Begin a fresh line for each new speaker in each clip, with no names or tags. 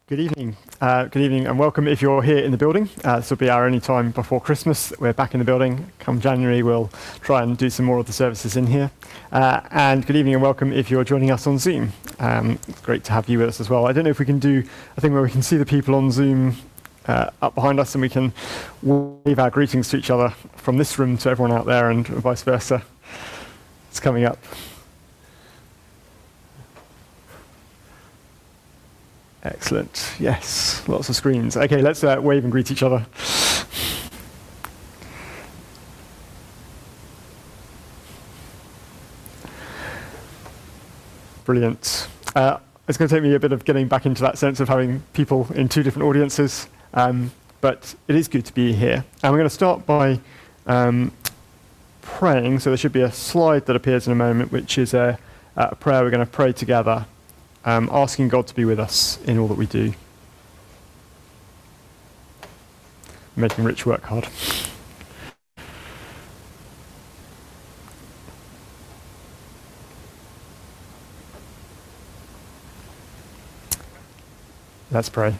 Good evening. Good evening and welcome if you're here in the building. This will be our only time before Christmas. We're back in the building. Come January, we'll try and do some more of the services in here. And good evening and welcome if you're joining us on Zoom. It's great to have you with us as well. I don't know if we can do a thing where we can see the people on Zoom up behind us and we can wave our greetings to each other from this room to everyone out there and vice versa. It's coming up. Excellent. Yes, lots of screens. Okay, let's wave and greet each other. Brilliant. It's going to take me a bit of getting back into that sense of having people in two different audiences, but it is good to be here. And we're going to start by praying. So there should be a slide that appears in a moment, which is a prayer we're going to pray together. Asking God to be with us in all that we do. Making Rich work hard. Let's pray.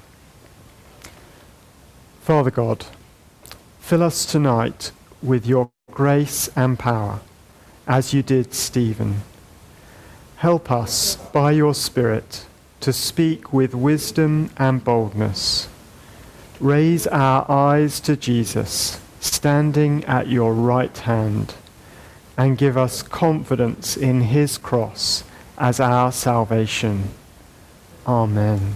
Father God, fill us tonight with your grace and power, as you did Stephen. Help us, by your Spirit, to speak with wisdom and boldness. Raise our eyes to Jesus, standing at your right hand, and give us confidence in his cross as our salvation. Amen.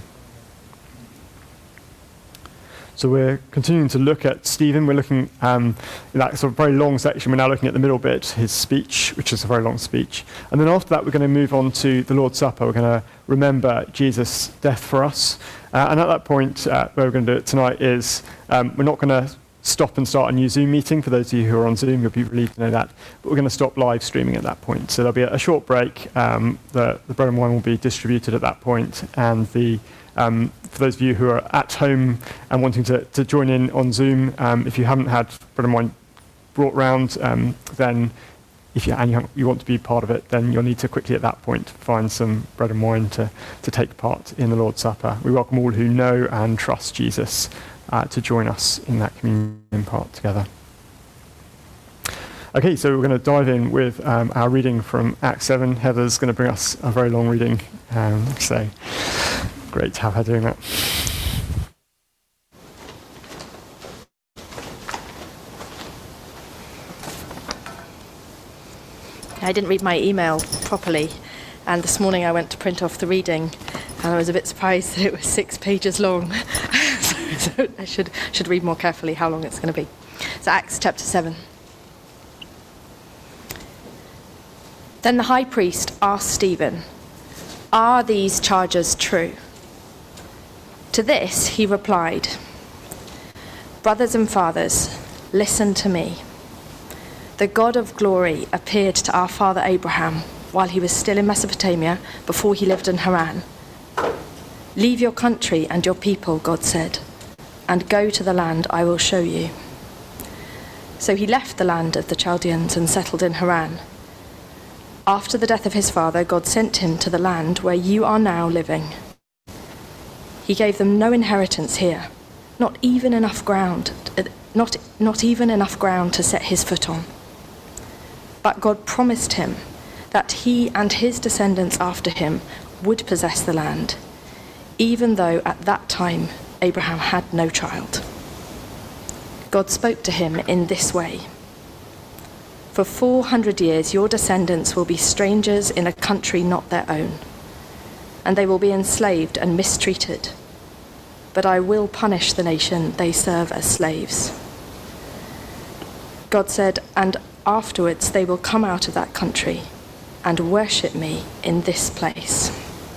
So we're continuing to look at Stephen. We're looking in that sort of very long section. We're now looking at the middle bit, his speech, which is a very long speech. And then after that, we're going to move on to the Lord's Supper. We're going to remember Jesus' death for us. And at that point, where we're going to do it tonight is we're not going to stop and start a new Zoom meeting. For those of you who are on Zoom, you'll be relieved to know that. But we're going to stop live streaming at that point. So there'll be a short break. The bread and wine will be distributed at that point, and for those of you who are at home and wanting to join in on Zoom, if you haven't had bread and wine brought round, then if you want to be part of it, then you'll need to quickly at that point find some bread and wine to take part in the Lord's Supper. We welcome all who know and trust Jesus to join us in that communion part together. Okay, so we're going to dive in with our reading from Acts 7. Heather's going to bring us a very long reading, so great to have her doing that.
I didn't read my email properly, and this morning I went to print off the reading, and I was a bit surprised that it was 6 pages long. so I should read more carefully how long it's going to be. So Acts chapter 7. Then the high priest asked Stephen, "Are these charges true?" To this he replied, "Brothers and fathers, listen to me. The God of glory appeared to our father Abraham while he was still in Mesopotamia, before he lived in Haran. 'Leave your country and your people,' God said, 'and go to the land I will show you.' So he left the land of the Chaldeans and settled in Haran. After the death of his father, God sent him to the land where you are now living. He gave them no inheritance here, not even enough ground to set his foot on. But God promised him that he and his descendants after him would possess the land, even though at that time Abraham had no child. God spoke to him in this way: 'For 400 years your descendants will be strangers in a country not their own, and they will be enslaved and mistreated. But I will punish the nation they serve as slaves.' God said, 'And afterwards they will come out of that country and worship me in this place.'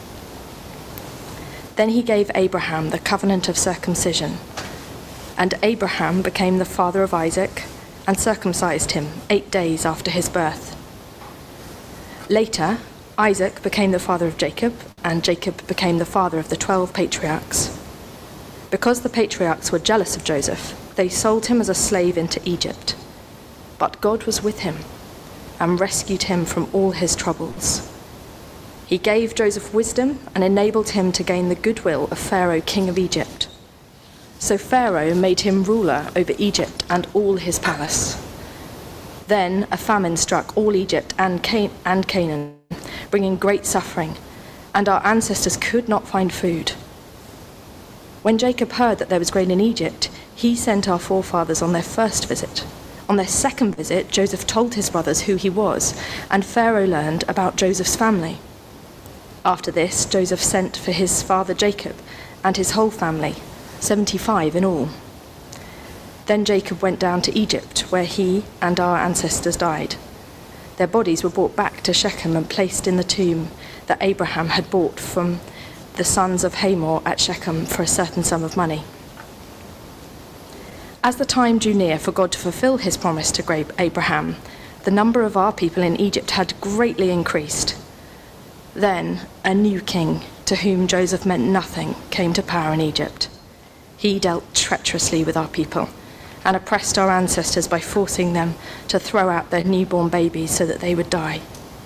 Then he gave Abraham the covenant of circumcision, and Abraham became the father of Isaac and circumcised him 8 days after his birth. Later, Isaac became the father of Jacob, and Jacob became the father of the 12 patriarchs. Because the patriarchs were jealous of Joseph, they sold him as a slave into Egypt. But God was with him and rescued him from all his troubles. He gave Joseph wisdom and enabled him to gain the goodwill of Pharaoh, king of Egypt. So Pharaoh made him ruler over Egypt and all his palace. Then a famine struck all Egypt and Canaan, bringing great suffering, and our ancestors could not find food. When Jacob heard that there was grain in Egypt, he sent our forefathers on their first visit. On their second visit, Joseph told his brothers who he was, and Pharaoh learned about Joseph's family. After this, Joseph sent for his father Jacob and his whole family, 75 in all. Then Jacob went down to Egypt, where he and our ancestors died. Their bodies were brought back to Shechem and placed in the tomb that Abraham had bought from the sons of Hamor at Shechem for a certain sum of money. As the time drew near for God to fulfill his promise to Abraham, the number of our people in Egypt had greatly increased. Then a new king, to whom Joseph meant nothing, came to power in Egypt. He dealt treacherously with our people and oppressed our ancestors by forcing them to throw out their newborn babies so that they would die.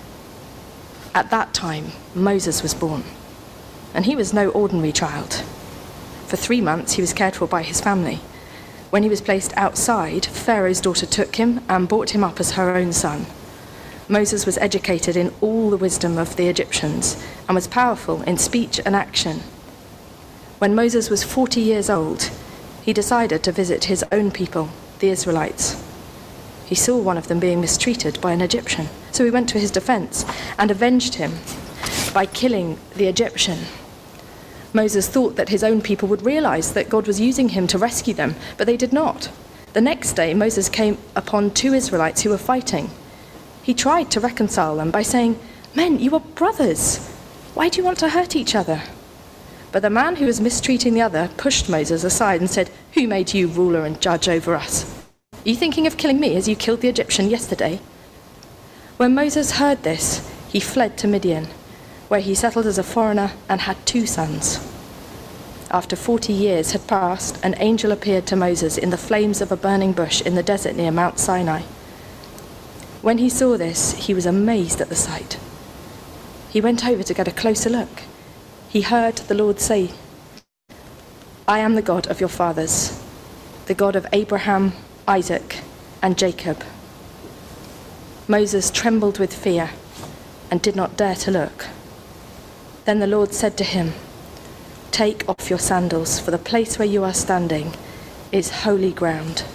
At that time, Moses was born, and he was no ordinary child. For 3 months, he was cared for by his family. When he was placed outside, Pharaoh's daughter took him and brought him up as her own son. Moses was educated in all the wisdom of the Egyptians and was powerful in speech and action. When Moses was 40 years old, he decided to visit his own people, the Israelites. He saw one of them being mistreated by an Egyptian, so he went to his defense and avenged him by killing the Egyptian. Moses thought that his own people would realize that God was using him to rescue them, but they did not. The next day, Moses came upon 2 Israelites who were fighting. He tried to reconcile them by saying, "Men, you are brothers. Why do you want to hurt each other?" But the man who was mistreating the other pushed Moses aside and said, "Who made you ruler and judge over us? Are you thinking of killing me as you killed the Egyptian yesterday?" When Moses heard this, he fled to Midian, where he settled as a foreigner and had 2 sons. After 40 years had passed, an angel appeared to Moses in the flames of a burning bush in the desert near Mount Sinai. When he saw this, he was amazed at the sight. He went over to get a closer look. He heard the Lord say, "I am the God of your fathers, the God of Abraham, Isaac, and Jacob." Moses trembled with fear and did not dare to look. Then the Lord said to him, "Take off your sandals, for the place where you are standing is holy ground.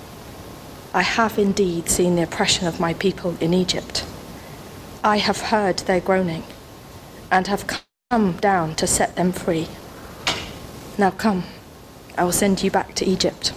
I have indeed seen the oppression of my people in Egypt. I have heard their groaning and have come down to set them free. Now come, I will send you back to Egypt."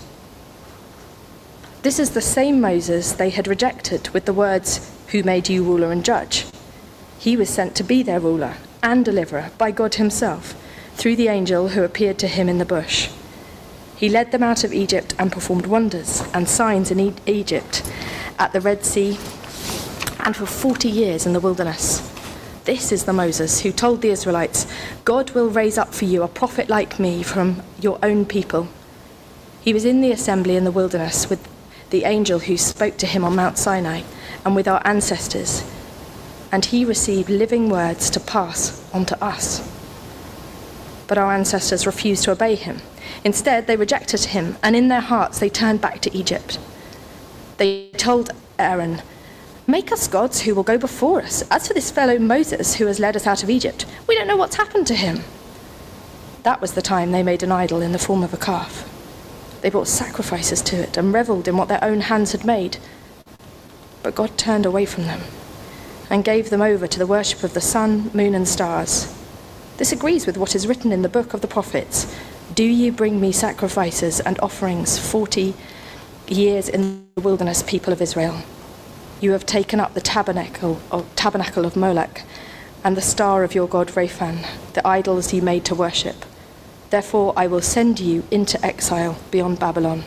This is the same Moses they had rejected with the words, "Who made you ruler and judge?" He was sent to be their ruler and deliverer by God himself, through the angel who appeared to him in the bush. He led them out of Egypt and performed wonders and signs in Egypt, at the Red Sea, and for 40 years in the wilderness. This is the Moses who told the Israelites, "God will raise up for you a prophet like me from your own people." He was in the assembly in the wilderness with the angel who spoke to him on Mount Sinai and with our ancestors, and he received living words to pass on to us. But our ancestors refused to obey him. Instead, they rejected him, and in their hearts they turned back to Egypt. They told Aaron, "Make us gods who will go before us. As for this fellow Moses who has led us out of Egypt, we don't know what's happened to him." That was the time they made an idol in the form of a calf. They brought sacrifices to it and reveled in what their own hands had made. But God turned away from them and gave them over to the worship of the sun, moon, and stars. This agrees with what is written in the book of the prophets. "Do you bring me sacrifices and offerings 40 years in the wilderness, people of Israel? You have taken up the tabernacle of Molech and the star of your god Raphan, the idols you made to worship. Therefore I will send you into exile beyond Babylon."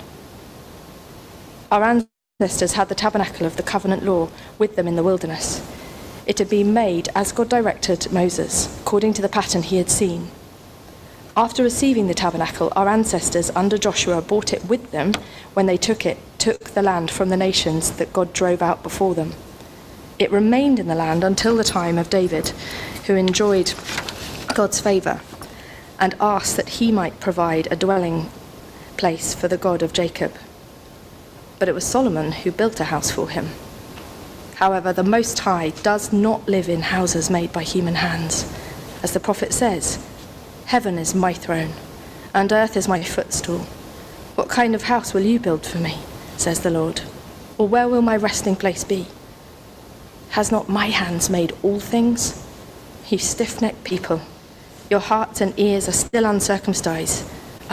Our ancestors had the tabernacle of the covenant law with them in the wilderness. It had been made as God directed Moses, according to the pattern he had seen. After receiving the tabernacle, our ancestors under Joshua brought it with them when they took the land from the nations that God drove out before them. It remained in the land until the time of David, who enjoyed God's favour and asked that he might provide a dwelling place for the God of Jacob. But it was Solomon who built a house for him. However, the Most High does not live in houses made by human hands. As the prophet says, "Heaven is my throne, and earth is my footstool. What kind of house will you build for me, says the Lord? Or where will my resting place be? Has not my hands made all things? You stiff-necked people, your hearts and ears are still uncircumcised.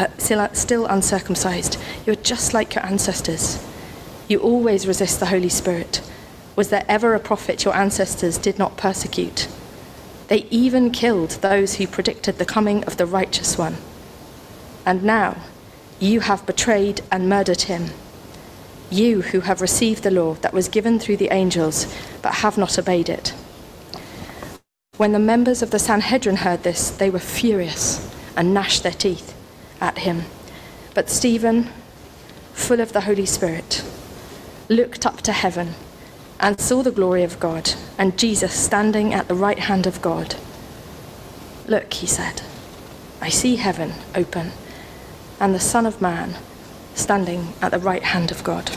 You are just like your ancestors. You always resist the Holy Spirit. Was there ever a prophet your ancestors did not persecute? They even killed those who predicted the coming of the righteous one. And now you have betrayed and murdered him. You who have received the law that was given through the angels, but have not obeyed it." When the members of the Sanhedrin heard this, they were furious and gnashed their teeth at him. But Stephen, full of the Holy Spirit, looked up to heaven and saw the glory of God and Jesus standing at the right hand of God. "Look," he said, "I see heaven open and the Son of Man standing at the right hand of God."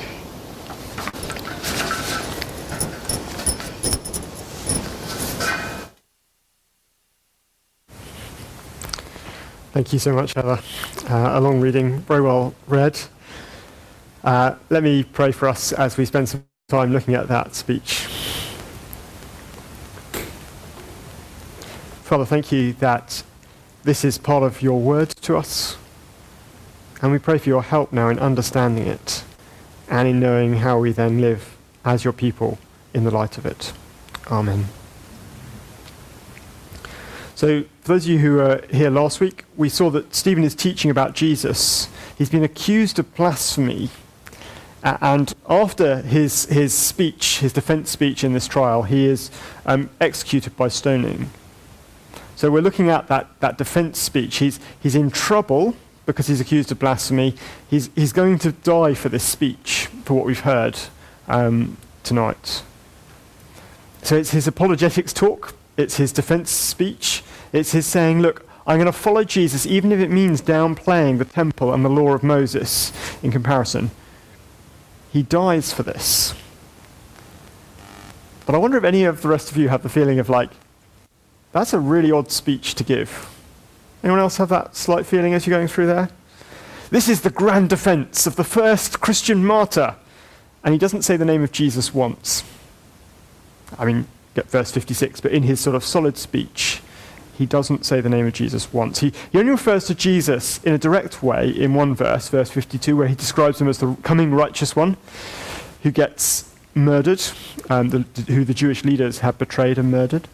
Thank you so much, Heather. A long reading, very well read. Let me pray for us as we spend some time looking at that speech. Father, thank you that this is part of your word to us, and we pray for your help now in understanding it and in knowing how we then live as your people in the light of it. Amen. So, for those of you who were here last week, we saw that Stephen is teaching about Jesus. He's been accused of blasphemy. And after his speech, his defense speech in this trial, he is executed by stoning. So we're looking at that defense speech. He's in trouble because he's accused of blasphemy. He's going to die for this speech, for what we've heard tonight. So it's his apologetics talk. It's his defense speech. It's his saying, look, I'm going to follow Jesus, even if it means downplaying the temple and the law of Moses in comparison. He dies for this. But I wonder if any of the rest of you have the feeling of like, that's a really odd speech to give. Anyone else have that slight feeling as you're going through there? This is the grand defense of the first Christian martyr. And he doesn't say the name of Jesus once. I mean, get verse 56, but in his sort of solid speech, he doesn't say the name of Jesus once. He only refers to Jesus in a direct way in one verse, verse 52, where he describes him as the coming righteous one who gets murdered, who the Jewish leaders have betrayed and murdered.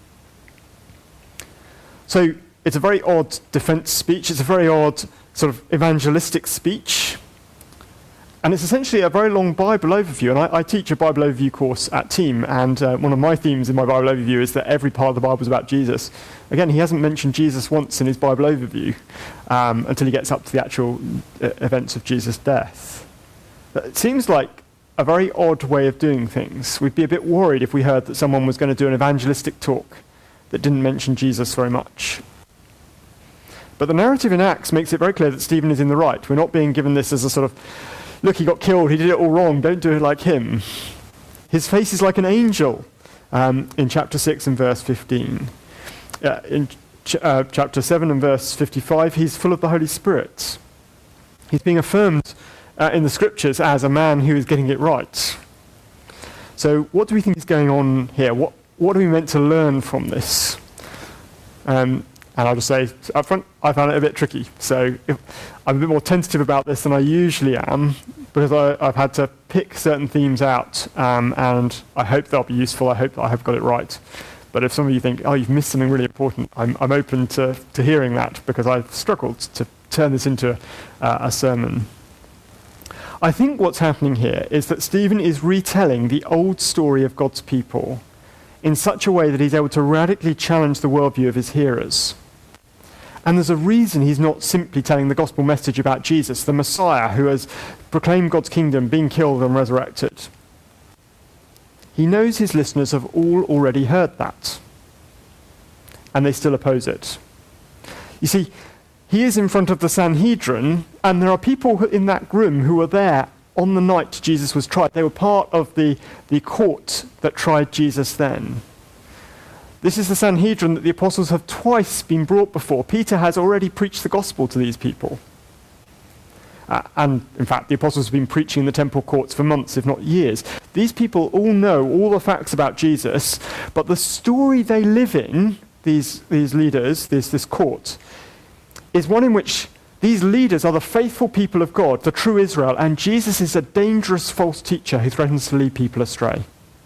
So it's a very odd defense speech. It's a very odd sort of evangelistic speech. And it's essentially a very long Bible overview. And I teach a Bible overview course at Team, and one of my themes in my Bible overview is that every part of the Bible is about Jesus. Again, he hasn't mentioned Jesus once in his Bible overview until he gets up to the actual events of Jesus' death. But it seems like a very odd way of doing things. We'd be a bit worried if we heard that someone was going to do an evangelistic talk that didn't mention Jesus very much. But the narrative in Acts makes it very clear that Stephen is in the right. We're not being given this as a sort of, look, he got killed, he did it all wrong, don't do it like him. His face is like an angel in chapter 6 and verse 15. In chapter 7 and verse 55, he's full of the Holy Spirit. He's being affirmed in the scriptures as a man who is getting it right. So what do we think is going on here? What are we meant to learn from this? And I'll just say up front, I found it a bit tricky. So I'm a bit more tentative about this than I usually am, because I've had to pick certain themes out, and I hope they'll be useful. I hope that I have got it right. But if some of you think, oh, you've missed something really important, I'm open to hearing that, because I've struggled to turn this into a sermon. I think what's happening here is that Stephen is retelling the old story of God's people in such a way that he's able to radically challenge the worldview of his hearers. And there's a reason he's not simply telling the gospel message about Jesus, the Messiah who has proclaimed God's kingdom, been killed and resurrected. he knows his listeners have all already heard that, and they still oppose it. You see, he is in front of the Sanhedrin, and there are people in that room who were there on the night Jesus was tried. They were part of the court that tried Jesus then. This is the Sanhedrin that the apostles have twice been brought before. Peter has already preached the gospel to these people. And in fact, the apostles have been preaching in the temple courts for months, if not years. These people all know all the facts about Jesus, but the story they live in, these leaders, this court, is one in which these leaders are the faithful people of God, the true Israel, and Jesus is a dangerous false teacher who threatens to lead people astray.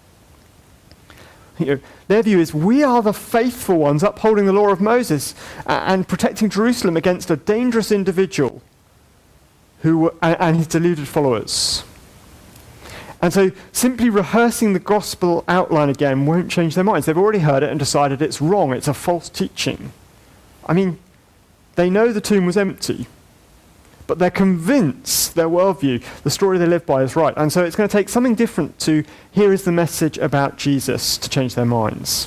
Their view is, we are the faithful ones upholding the law of Moses and protecting Jerusalem against a dangerous individual and his deluded followers. And so simply rehearsing the gospel outline again won't change their minds. They've already heard it and decided it's wrong, it's a false teaching. I mean, they know the tomb was empty, but they're convinced their worldview, the story they live by, is right. And so it's going to take something different to here is the message about Jesus to change their minds.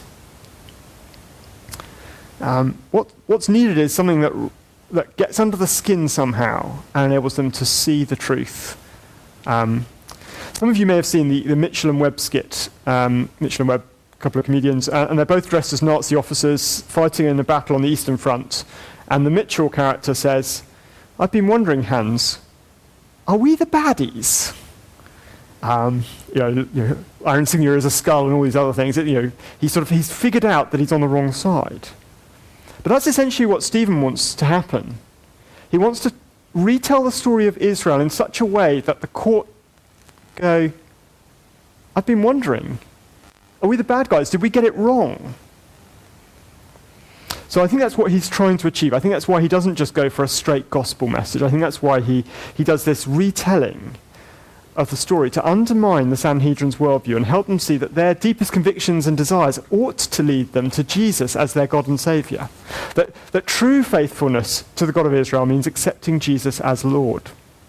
What's needed is something that gets under the skin somehow and enables them to see the truth. Some of you may have seen the Mitchell and Webb skit. Mitchell and Webb, a couple of comedians, and they're both dressed as Nazi officers fighting in a battle on the Eastern Front. And the Mitchell character says, "I've been wondering, Hans, are we the baddies?" Iron Signia is a skull and all these other things. He's figured out that he's on the wrong side. But that's essentially what Stephen wants to happen. He wants to retell the story of Israel in such a way that the court go, "I've been wondering, are we the bad guys? Did we get it wrong?" So I think that's what he's trying to achieve. I think that's why he doesn't just go for a straight gospel message. I think that's why he does this retelling of the story to undermine the Sanhedrin's worldview and help them see that their deepest convictions and desires ought to lead them to Jesus as their God and Saviour. That true faithfulness to the God of Israel means accepting Jesus as Lord.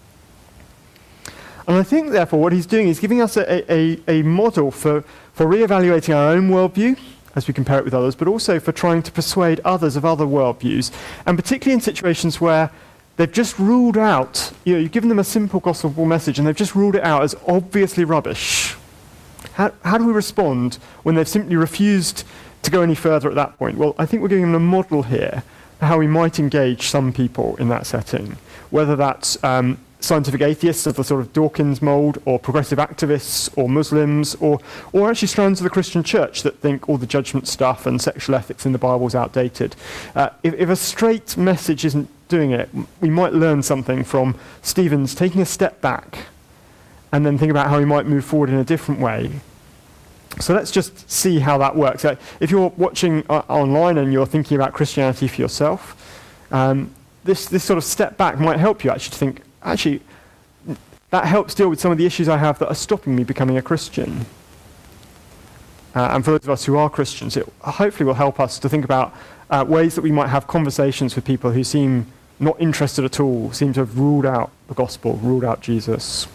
And I think, therefore, what he's doing is giving us a model for reevaluating our own worldview as we compare it with others, but also for trying to persuade others of other worldviews, and particularly in situations where they've just ruled out, you've given them a simple gospel message and they've just ruled it out as obviously rubbish. How do we respond when they've simply refused to go any further at that point? Well, I think we're giving them a model here for how we might engage some people in that setting, whether that's scientific atheists of the sort of Dawkins mould, or progressive activists, or Muslims, or actually strands of the Christian church that think all the judgment stuff and sexual ethics in the Bible is outdated. If a straight message isn't doing it, we might learn something from Stephen's taking a step back and then think about how we might move forward in a different way. So let's just see how that works. If you're watching online and you're thinking about Christianity for yourself, this sort of step back might help you actually to think, actually, that helps deal with some of the issues I have that are stopping me becoming a Christian. And for those of us who are Christians, it hopefully will help us to think about ways that we might have conversations with people who seem not interested at all, seem to have ruled out the gospel, ruled out Jesus.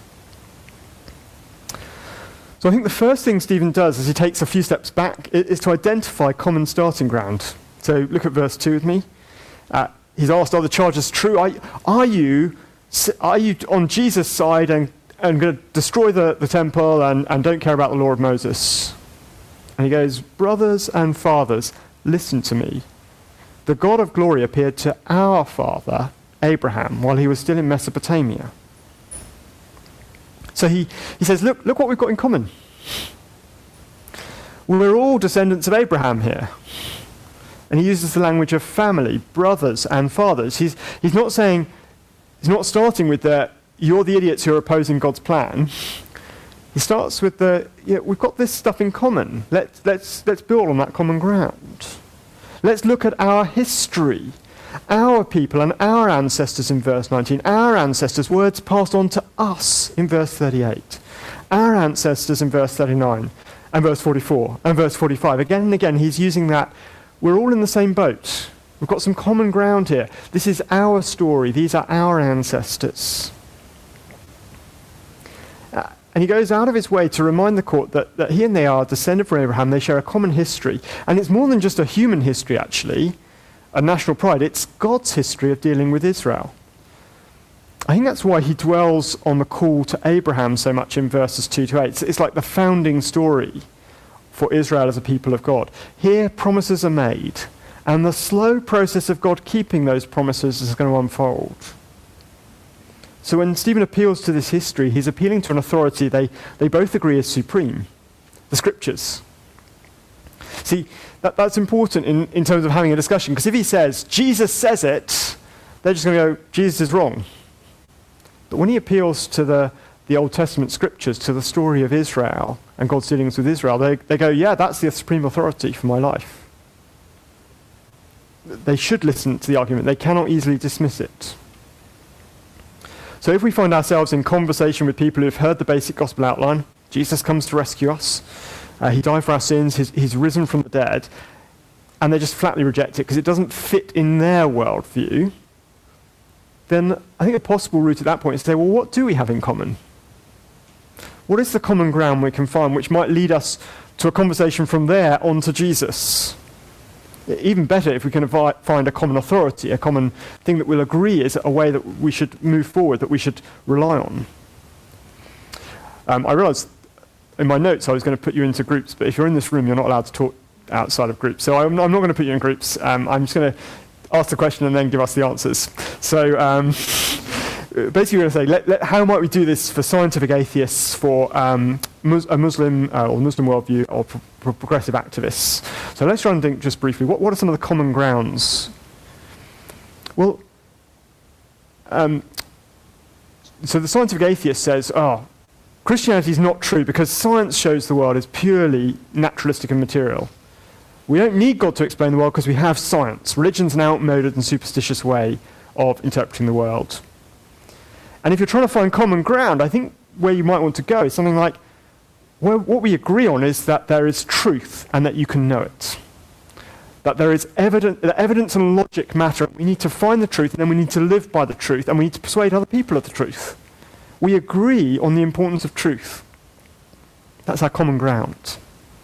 So I think the first thing Stephen does as he takes a few steps back is to identify common starting ground. So look at verse 2 with me. He's asked, are the charges true? Are you on Jesus' side and going to destroy the temple and don't care about the law of Moses? And he goes, brothers and fathers, listen to me. The God of glory appeared to our father, Abraham, while he was still in Mesopotamia. So he says, look what we've got in common. We're all descendants of Abraham here. And he uses the language of family, brothers and fathers. He's not saying, he's not starting with you're the idiots who are opposing God's plan. He starts with we've got this stuff in common. Let's build on that common ground. Let's look at our history, our people and our ancestors in verse 19. Our ancestors, words passed on to us in verse 38. Our ancestors in verse 39 and verse 44 and verse 45. Again and again he's using that. We're all in the same boat. We've got some common ground here. This is our story. These are our ancestors. And he goes out of his way to remind the court that he and they are descended from Abraham. They share a common history. And it's more than just a human history, actually, a national pride. It's God's history of dealing with Israel. I think that's why he dwells on the call to Abraham so much in verses 2 to 8. It's like the founding story for Israel as a people of God. Here, promises are made, and the slow process of God keeping those promises is going to unfold. So when Stephen appeals to this history, he's appealing to an authority they both agree is supreme, the Scriptures. See, that's important in terms of having a discussion, because if he says, Jesus says it, they're just going to go, Jesus is wrong. But when he appeals to the Old Testament Scriptures, to the story of Israel and God's dealings with Israel, they go, yeah, that's the supreme authority for my life. They should listen to the argument. They cannot easily dismiss it. So if we find ourselves in conversation with people who've heard the basic gospel outline, Jesus comes to rescue us, he died for our sins, he's risen from the dead, and they just flatly reject it because it doesn't fit in their worldview, then I think a possible route at that point is to say, well, what do we have in common? What is the common ground we can find which might lead us to a conversation from there on to Jesus? Even better if we can find a common authority, a common thing that we'll agree is a way that we should move forward, that we should rely on. I realised in my notes I was going to put you into groups, but if you're in this room, you're not allowed to talk outside of groups. So I'm not going to put you in groups. I'm just going to ask the question and then give us the answers. So basically we're going to say, how might we do this for scientific atheists, for a Muslim or Muslim worldview, or for progressive activists? So let's try and think just briefly, what are some of the common grounds? Well, so the scientific atheist says, Christianity is not true because science shows the world is purely naturalistic and material. We don't need God to explain the world because we have science. Religion's an outmoded and superstitious way of interpreting the world. And if you're trying to find common ground, I think where you might want to go is something like, well, what we agree on is that there is truth and that you can know it. That there is evidence and logic matter. We need to find the truth, and then we need to live by the truth, and we need to persuade other people of the truth. We agree on the importance of truth. That's our common ground.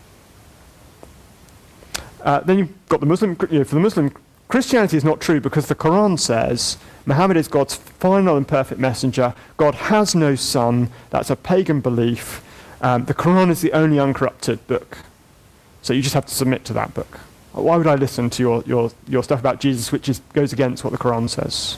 Then you've got the Muslim, for the Muslim, Christianity is not true because the Quran says Muhammad is God's final and perfect messenger. God has no son. That's a pagan belief. The Quran is the only uncorrupted book. So you just have to submit to that book. Why would I listen to your stuff about Jesus, which goes against what the Quran says?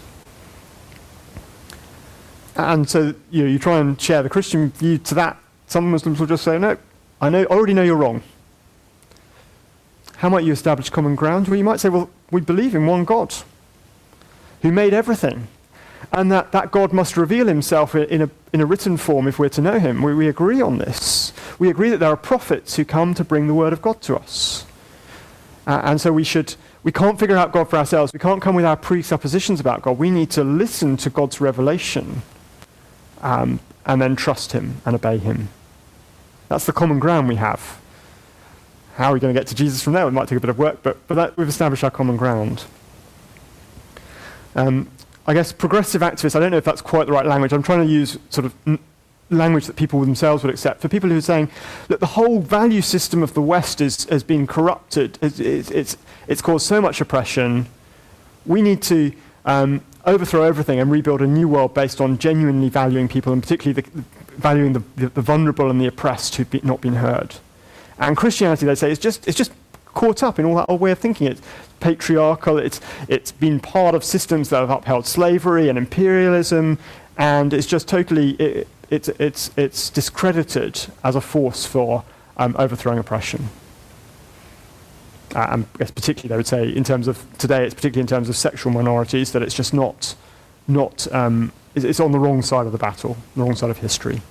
And so you try and share the Christian view to that. Some Muslims will just say, no, I already know you're wrong. How might you establish common ground? Well, you might say, well, we believe in one God who made everything, and that God must reveal himself in a written form if we're to know him. We agree on this. We agree that there are prophets who come to bring the word of God to us. And so we can't figure out God for ourselves. We can't come with our presuppositions about God. We need to listen to God's revelation and then trust him and obey him. That's the common ground we have. How are we going to get to Jesus from there? It might take a bit of work, but that we've established our common ground. I guess progressive activists, I don't know if that's quite the right language. I'm trying to use sort of language that people themselves would accept. For people who are saying, look, the whole value system of the West has been corrupted. It's caused so much oppression. We need to overthrow everything and rebuild a new world based on genuinely valuing people, and particularly valuing the vulnerable and the oppressed who've not been heard. And Christianity, they say, is just caught up in all that old way of thinking. It's patriarchal. It's been part of systems that have upheld slavery and imperialism, and it's just totally it's discredited as a force for overthrowing oppression. And I guess particularly they would say in terms of today, it's particularly in terms of sexual minorities, that it's just not it's on the wrong side of the battle, the wrong side of history.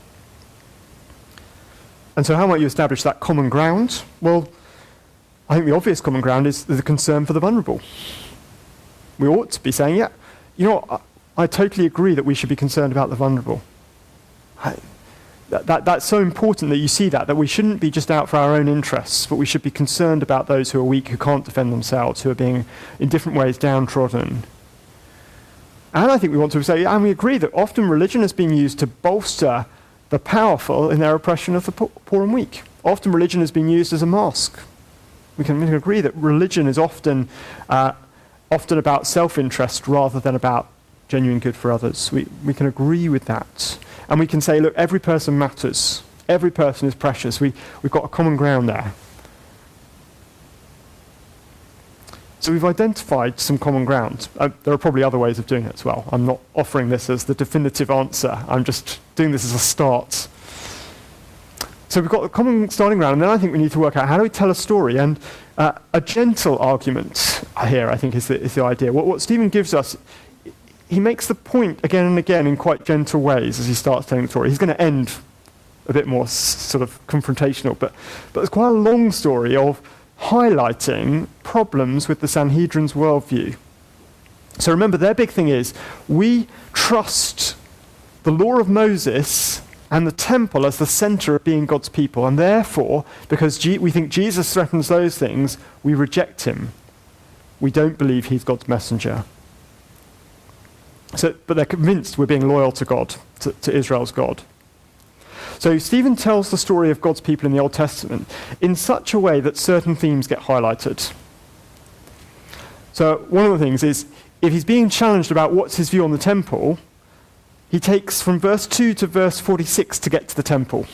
And so how might you establish that common ground? Well, I think the obvious common ground is the concern for the vulnerable. We ought to be saying, yeah, I totally agree that we should be concerned about the vulnerable. That's so important that you see that we shouldn't be just out for our own interests, but we should be concerned about those who are weak, who can't defend themselves, who are being, in different ways, downtrodden. And I think we want to say, and we agree that often religion has been used to bolster the powerful in their oppression of the poor and weak. Often religion has been used as a mask. We can agree that religion is often about self-interest rather than about genuine good for others. We can agree with that. And we can say, look, every person matters. Every person is precious. We've got a common ground there. So we've identified some common ground. There are probably other ways of doing it as well. I'm not offering this as the definitive answer. I'm just doing this as a start. So we've got a common starting ground, and then I think we need to work out how do we tell a story. And a gentle argument here, I think, is the idea. What Stephen gives us, he makes the point again and again in quite gentle ways as he starts telling the story. He's going to end a bit more sort of confrontational, but it's quite a long story of highlighting problems with the Sanhedrin's worldview. So remember, their big thing is, we trust the law of Moses and the temple as the center of being God's people, and therefore, because we think Jesus threatens those things, we reject him. We don't believe he's God's messenger. But they're convinced we're being loyal to God, to Israel's God. So Stephen tells the story of God's people in the Old Testament in such a way that certain themes get highlighted. So one of the things is, if he's being challenged about what's his view on the temple, he takes from verse 2 to verse 46 to get to the temple.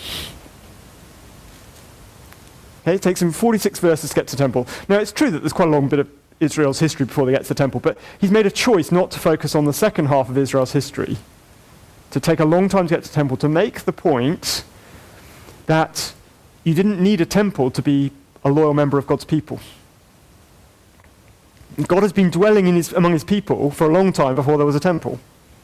Okay, it takes him 46 verses to get to the temple. Now, it's true that there's quite a long bit of Israel's history before they get to the temple, but he's made a choice not to focus on the second half of Israel's history, to take a long time to get to the temple, to make the point that you didn't need a temple to be a loyal member of God's people. God has been dwelling among his people for a long time before there was a temple.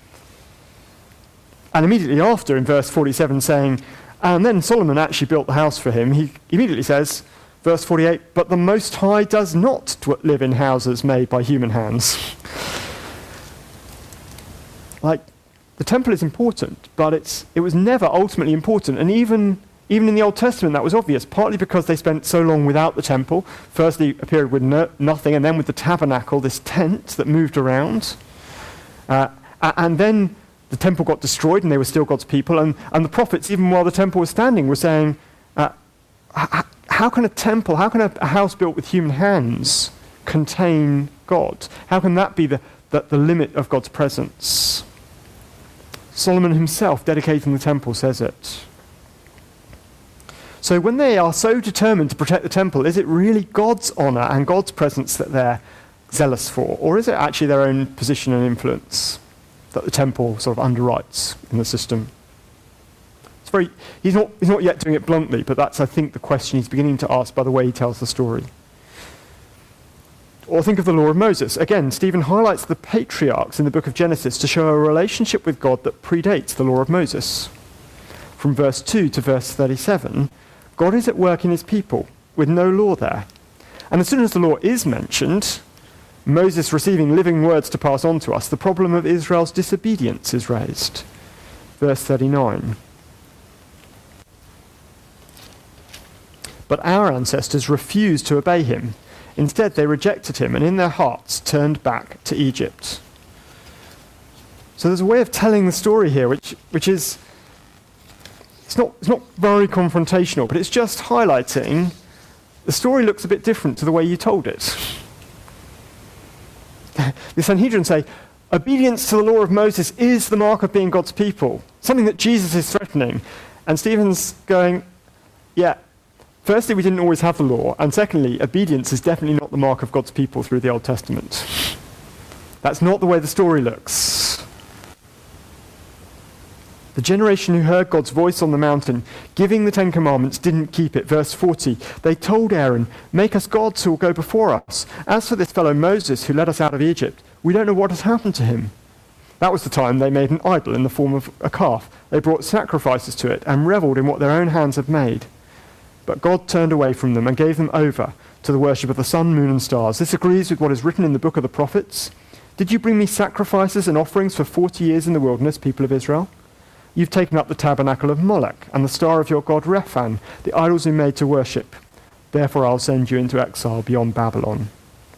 And immediately after, in verse 47, saying, and then Solomon actually built the house for him, he immediately says, verse 48, but the Most High does not live in houses made by human hands. Like, the temple is important, but it was never ultimately important. And even in the Old Testament, that was obvious, partly because they spent so long without the temple. Firstly, a period with nothing, and then with the tabernacle, this tent that moved around. And then the temple got destroyed, and they were still God's people. And the prophets, even while the temple was standing, were saying, how can a house built with human hands contain God? How can that be the limit of God's presence? Solomon himself, dedicating the temple, says it. So when they are so determined to protect the temple, is it really God's honor and God's presence that they're zealous for? Or is it actually their own position and influence that the temple sort of underwrites in the system? He's not yet doing it bluntly, but that's, I think, the question he's beginning to ask by the way he tells the story. Or think of the law of Moses. Again, Stephen highlights the patriarchs in the book of Genesis to show a relationship with God that predates the law of Moses. From verse 2 to verse 37, God is at work in his people, with no law there. And as soon as the law is mentioned, Moses receiving living words to pass on to us, the problem of Israel's disobedience is raised. Verse 39. But our ancestors refused to obey him. Instead, they rejected him and in their hearts turned back to Egypt. So there's a way of telling the story here which is, it's not very confrontational, but it's just highlighting the story looks a bit different to the way you told it. The Sanhedrin say, obedience to the law of Moses is the mark of being God's people, something that Jesus is threatening. And Stephen's going, yeah, firstly, we didn't always have the law, and secondly, obedience is definitely not the mark of God's people through the Old Testament. That's not the way the story looks. The generation who heard God's voice on the mountain, giving the Ten Commandments, didn't keep it. Verse 40, they told Aaron, make us gods who will go before us. As for this fellow Moses who led us out of Egypt, we don't know what has happened to him. That was the time they made an idol in the form of a calf. They brought sacrifices to it and reveled in what their own hands had made. But God turned away from them and gave them over to the worship of the sun, moon, and stars. This agrees with what is written in the book of the prophets. Did you bring me sacrifices and offerings for 40 years in the wilderness, people of Israel? You've taken up the tabernacle of Moloch and the star of your god Rephan, the idols you made to worship. Therefore I'll send you into exile beyond Babylon.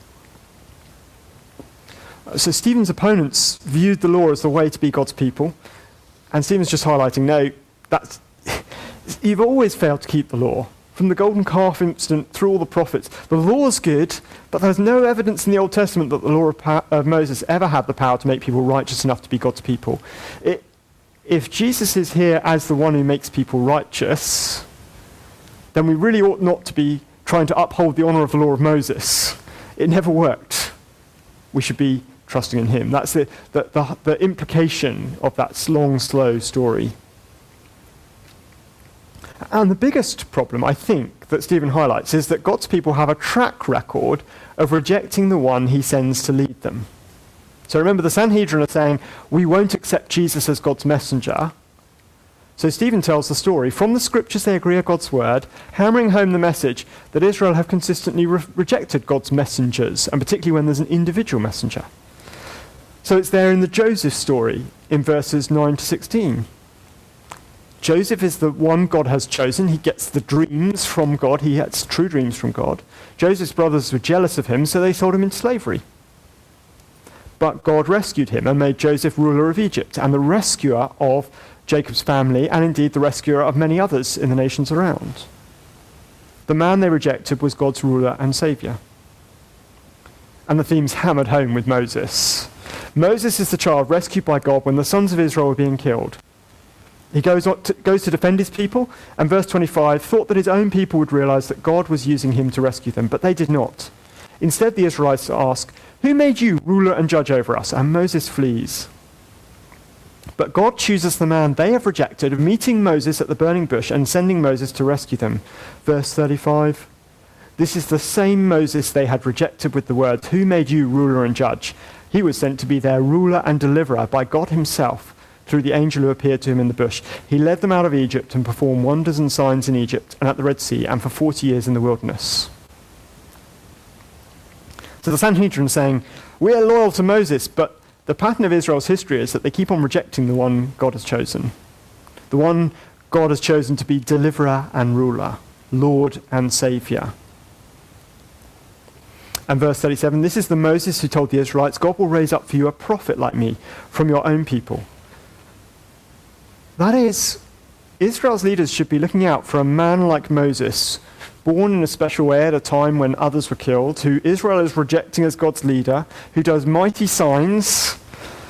So Stephen's opponents viewed the law as the way to be God's people. And Stephen's just highlighting, no, You've always failed to keep the law. From the golden calf incident through all the prophets, the law is good, but there's no evidence in the Old Testament that the law of Moses ever had the power to make people righteous enough to be God's people. If Jesus is here as the one who makes people righteous, then we really ought not to be trying to uphold the honour of the law of Moses. It never worked. We should be trusting in him. That's the implication of that long, slow story. And the biggest problem, I think, that Stephen highlights is that God's people have a track record of rejecting the one he sends to lead them. So remember, the Sanhedrin are saying, we won't accept Jesus as God's messenger. So Stephen tells the story. From the scriptures they agree are God's word, hammering home the message that Israel have consistently rejected God's messengers, and particularly when there's an individual messenger. So it's there in the Joseph story in verses 9 to 16. Joseph is the one God has chosen. He gets the dreams from God. He gets true dreams from God. Joseph's brothers were jealous of him, so they sold him into slavery. But God rescued him and made Joseph ruler of Egypt and the rescuer of Jacob's family, and indeed the rescuer of many others in the nations around. The man they rejected was God's ruler and saviour. And the theme's hammered home with Moses. Moses is the child rescued by God when the sons of Israel were being killed. He goes to defend his people, and verse 25 thought that his own people would realize that God was using him to rescue them, but they did not. Instead, the Israelites ask, "Who made you ruler and judge over us?" And Moses flees. But God chooses the man they have rejected, meeting Moses at the burning bush and sending Moses to rescue them. Verse 35, this is the same Moses they had rejected with the words, "Who made you ruler and judge?" He was sent to be their ruler and deliverer by God himself, through the angel who appeared to him in the bush. He led them out of Egypt and performed wonders and signs in Egypt and at the Red Sea and for 40 years in the wilderness. So the Sanhedrin saying, we are loyal to Moses, but the pattern of Israel's history is that they keep on rejecting the one God has chosen. The one God has chosen to be deliverer and ruler, Lord and Saviour. And verse 37, this is the Moses who told the Israelites, God will raise up for you a prophet like me from your own people. That is, Israel's leaders should be looking out for a man like Moses, born in a special way at a time when others were killed, who Israel is rejecting as God's leader, who does mighty signs,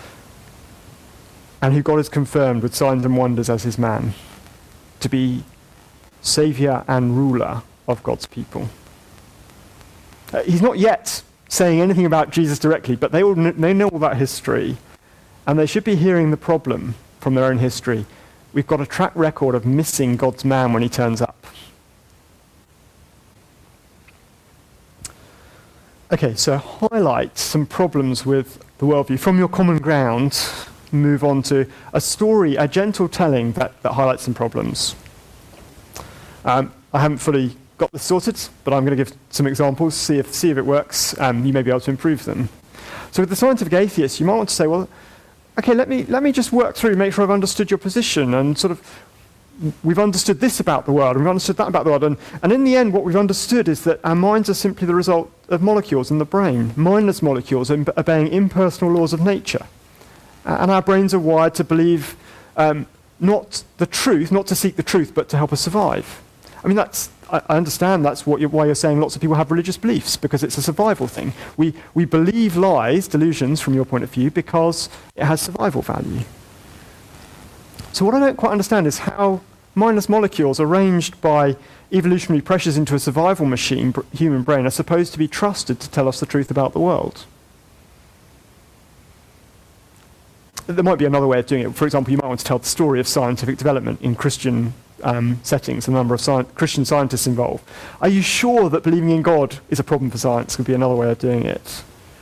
and who God has confirmed with signs and wonders as his man, to be saviour and ruler of God's people. He's not yet saying anything about Jesus directly, but they know all that history, and they should be hearing the problem from their own history. We've got a track record of missing God's man when he turns up. Okay, so highlight some problems with the worldview. From your common ground, move on to a story, a gentle telling that highlights some problems. I haven't fully got this sorted, but I'm going to give some examples, see if it works. You may be able to improve them. So with the scientific atheist, you might want to say, well, okay, let me just work through, make sure I've understood your position, and sort of, we've understood this about the world, and we've understood that about the world, and in the end what we've understood is that our minds are simply the result of molecules in the brain, mindless molecules obeying impersonal laws of nature. And our brains are wired to believe not the truth, not to seek the truth, but to help us survive. I mean, I understand that's why you're saying lots of people have religious beliefs, because it's a survival thing. We believe lies, delusions from your point of view, because it has survival value. So what I don't quite understand is how mindless molecules arranged by evolutionary pressures into a survival machine, human brain, are supposed to be trusted to tell us the truth about the world. There might be another way of doing it. For example, you might want to tell the story of scientific development in Christian settings, a number of Christian scientists involved. Are you sure that believing in God is a problem for science? Could be another way of doing it.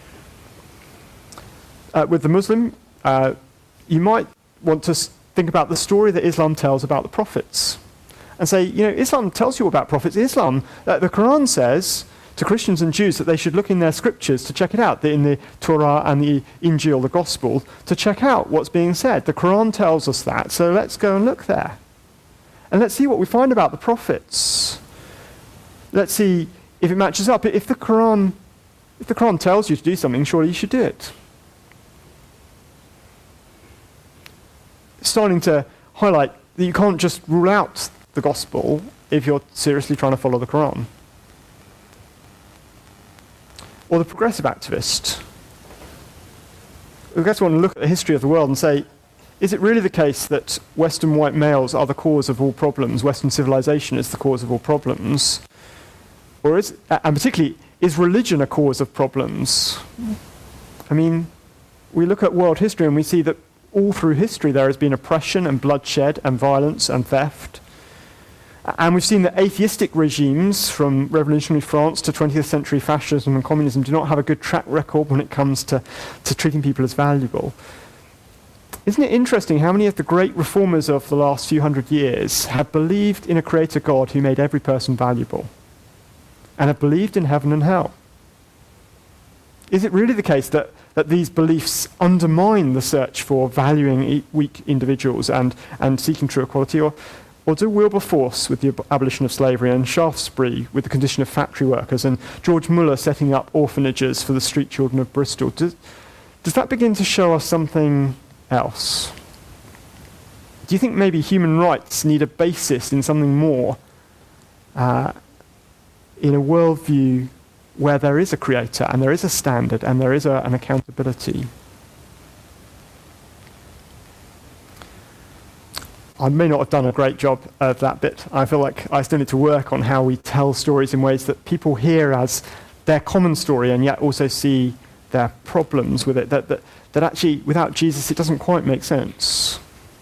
With the Muslim, you might want to think about the story that Islam tells about the prophets and say, Islam tells you about prophets. The Quran says to Christians and Jews that they should look in their scriptures to check it out, in the Torah and the Injil, the Gospel, to check out what's being said. The Quran tells us that, so let's go and look there. And let's see what we find about the prophets. Let's see if it matches up. If the Quran tells you to do something, surely you should do it. Starting to highlight that you can't just rule out the gospel if you're seriously trying to follow the Quran. Or the progressive activist. We just want to look at the history of the world and say, is it really the case that Western white males are the cause of all problems? Western civilization is the cause of all problems? Or is, and particularly, is religion a cause of problems? I mean, we look at world history and we see that all through history there has been oppression and bloodshed and violence and theft. And we've seen that atheistic regimes, from revolutionary France to 20th century fascism and communism, do not have a good track record when it comes to treating people as valuable. Isn't it interesting how many of the great reformers of the last few hundred years have believed in a creator God who made every person valuable, and have believed in heaven and hell? Is it really the case that these beliefs undermine the search for valuing weak individuals and seeking true equality? Or do Wilberforce with the abolition of slavery, and Shaftesbury with the condition of factory workers, and George Muller setting up orphanages for the street children of Bristol, does that begin to show us something else? Do you think maybe human rights need a basis in something more, in a worldview where there is a creator and there is a standard and there is an accountability? I may not have done a great job of that bit. I feel like I still need to work on how we tell stories in ways that people hear as their common story and yet also see their problems with it, that actually without Jesus it doesn't quite make sense.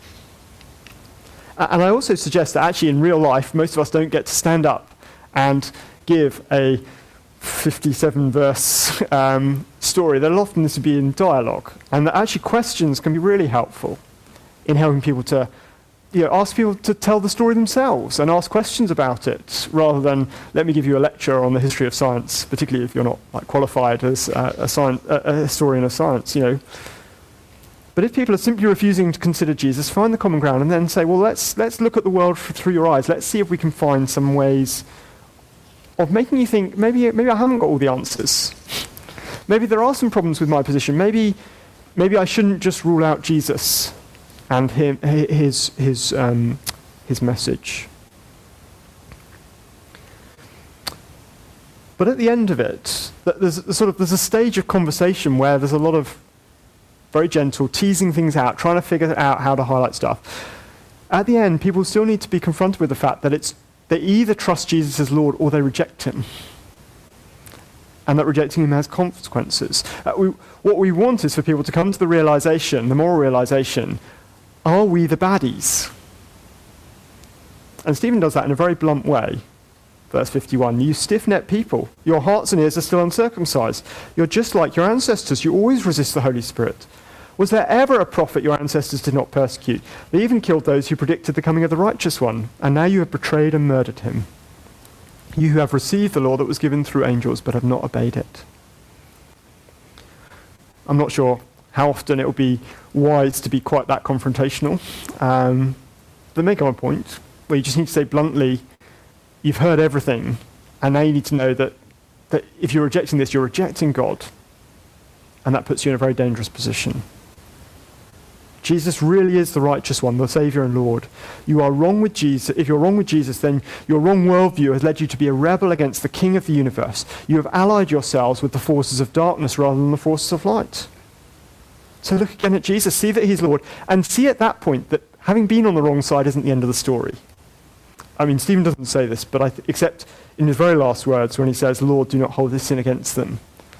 And I also suggest that actually in real life most of us don't get to stand up and give a 57 verse story. That often this would be in dialogue, and that actually questions can be really helpful in helping people to ask people to tell the story themselves and ask questions about it, rather than let me give you a lecture on the history of science, particularly if you're not qualified as a historian of science. But if people are simply refusing to consider Jesus, find the common ground and then say, well, let's look at the world through your eyes. Let's see if we can find some ways of making you think, maybe I haven't got all the answers. Maybe there are some problems with my position. Maybe I shouldn't just rule out Jesus and his message. But at the end of it, there's a stage of conversation where there's a lot of very gentle, teasing things out, trying to figure out how to highlight stuff. At the end, people still need to be confronted with the fact that they either trust Jesus as Lord or they reject him, and that rejecting him has consequences. What we want is for people to come to the realization, the moral realization, are we the baddies? And Stephen does that in a very blunt way. Verse 51, you stiff-necked people, your hearts and ears are still uncircumcised. You're just like your ancestors. You always resist the Holy Spirit. Was there ever a prophet your ancestors did not persecute? They even killed those who predicted the coming of the righteous one, and now you have betrayed and murdered him. You who have received the law that was given through angels but have not obeyed it. I'm not sure how often it will be wise to be quite that confrontational. But make a point where you just need to say bluntly, you've heard everything, and now you need to know that if you're rejecting this, you're rejecting God, and that puts you in a very dangerous position. Jesus really is the righteous one, the Saviour and Lord. You are wrong with Jesus. If you're wrong with Jesus, then your wrong worldview has led you to be a rebel against the King of the universe. You have allied yourselves with the forces of darkness rather than the forces of light. So look again at Jesus, see that he's Lord, and see at that point that having been on the wrong side isn't the end of the story. I mean, Stephen doesn't say this, but except in his very last words when he says, Lord, do not hold this sin against them.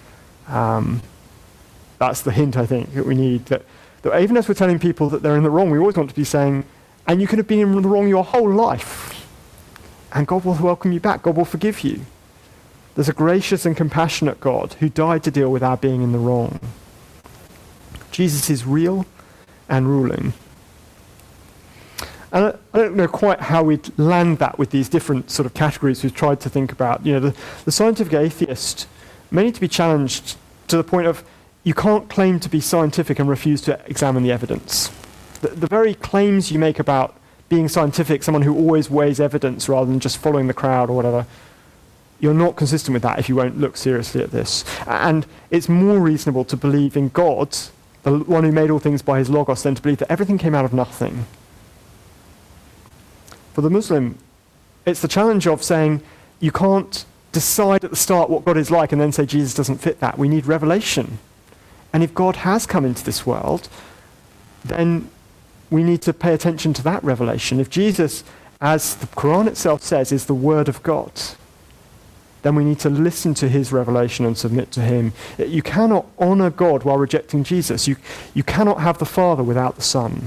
That's the hint, I think, that we need. That even as we're telling people that they're in the wrong, we always want to be saying, and you could have been in the wrong your whole life, and God will welcome you back. God will forgive you. There's a gracious and compassionate God who died to deal with our being in the wrong. Jesus is real and ruling. And I don't know quite how we'd land that with these different sort of categories we've tried to think about. The scientific atheist may need to be challenged to the point of you can't claim to be scientific and refuse to examine the evidence. The very claims you make about being scientific, someone who always weighs evidence rather than just following the crowd or whatever, you're not consistent with that if you won't look seriously at this. And it's more reasonable to believe in God, the one who made all things by his logos, than to believe that everything came out of nothing. For the Muslim, It's the challenge of saying you can't decide at the start what God is like and then say Jesus doesn't fit that. We need revelation. And if God has come into this world, then we need to pay attention to that revelation. If Jesus, as the Quran itself says, is the Word of God, then we need to listen to his revelation and submit to him. You cannot honor God while rejecting Jesus. You cannot have the Father without the Son.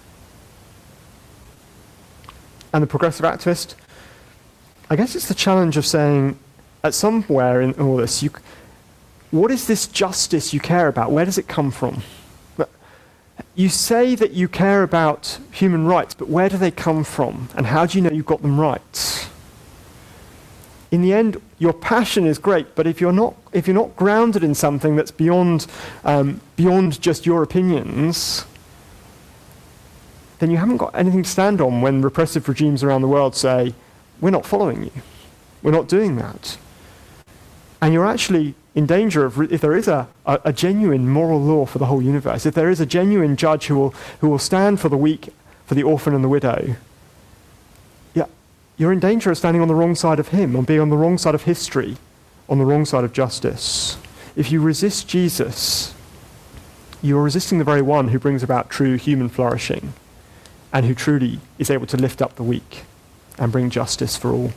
And the progressive activist, I guess it's the challenge of saying, at somewhere in all this, what is this justice you care about? Where does it come from? You say that you care about human rights, but where do they come from? And how do you know you've got them right? In the end, your passion is great, but if you're not grounded in something that's beyond just your opinions, then you haven't got anything to stand on when repressive regimes around the world say, we're not following you. We're not doing that. And you're actually in danger of, if there is a genuine moral law for the whole universe, if there is a genuine judge who will stand for the weak, for the orphan and the widow, you're in danger of standing on the wrong side of him, on being on the wrong side of history, on the wrong side of justice. If you resist Jesus, you are resisting the very one who brings about true human flourishing and who truly is able to lift up the weak and bring justice for all.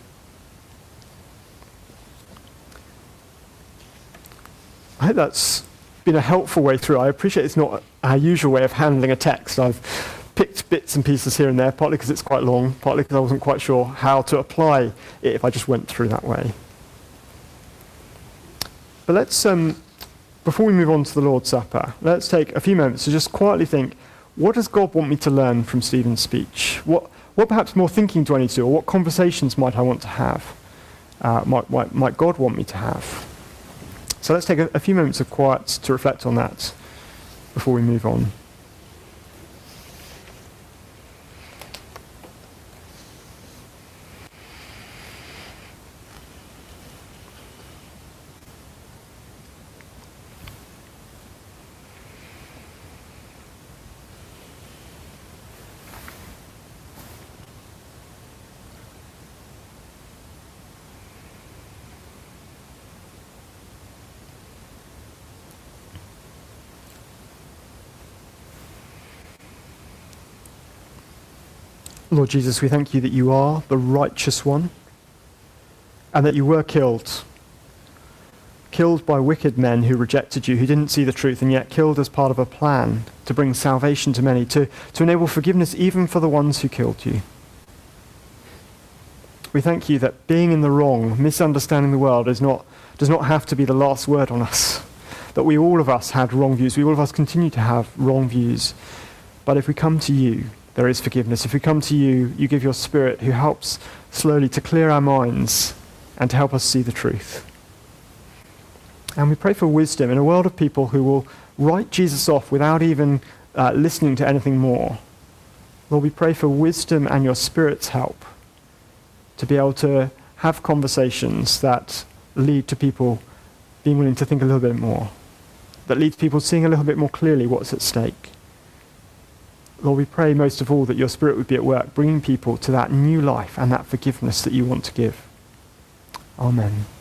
I hope that's been a helpful way through. I appreciate it's not our usual way of handling a text. I've picked bits and pieces here and there, partly because it's quite long, partly because I wasn't quite sure how to apply it if I just went through that way. But let's, before we move on to the Lord's Supper, let's take a few moments to just quietly think, what does God want me to learn from Stephen's speech? What perhaps more thinking do I need to do, or what conversations might I want to have? Might God want me to have? So let's take a few moments of quiet to reflect on that before we move on. Lord Jesus, we thank you that you are the righteous one and that you were killed by wicked men who rejected you, who didn't see the truth, and yet killed as part of a plan to bring salvation to many, to enable forgiveness even for the ones who killed you. We thank you that being in the wrong, misunderstanding the world, does not have to be the last word on us, that we all of us had wrong views, we all of us continue to have wrong views, but if we come to you, there is forgiveness. If we come to you, you give your Spirit who helps slowly to clear our minds and to help us see the truth. And we pray for wisdom in a world of people who will write Jesus off without even listening to anything more. Lord, we pray for wisdom and your Spirit's help to be able to have conversations that lead to people being willing to think a little bit more, that lead to people seeing a little bit more clearly what's at stake. Lord, we pray most of all that your Spirit would be at work, bringing people to that new life and that forgiveness that you want to give. Amen.